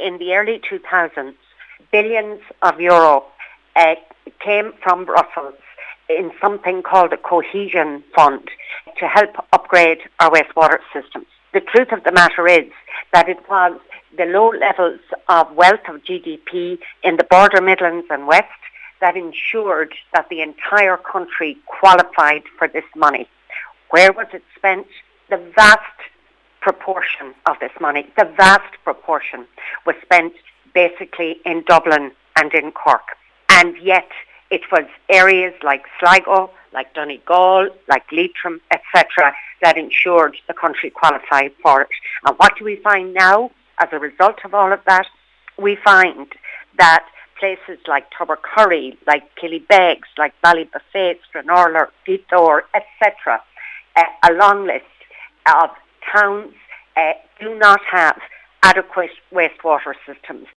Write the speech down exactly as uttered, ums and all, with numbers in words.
in the early two thousands, billions of euro uh, came from Brussels in something called a cohesion fund to help upgrade our wastewater systems. The truth of the matter is that it was the low levels of wealth of G D P in the border Midlands and West that ensured that the entire country qualified for this money. Where was it spent? The vast proportion of this money, the vast proportion was spent basically in Dublin and in Cork. And yet it was areas like Sligo, like Donegal, like Leitrim, et cetera, that ensured the country qualified for it. And what do we find now as a result of all of that? We find that places like Tubbercurry, like Killybegs, like Ballybuffet, Stranorlar, Githor, et cetera, uh, a long list of towns uh, do not have adequate wastewater systems.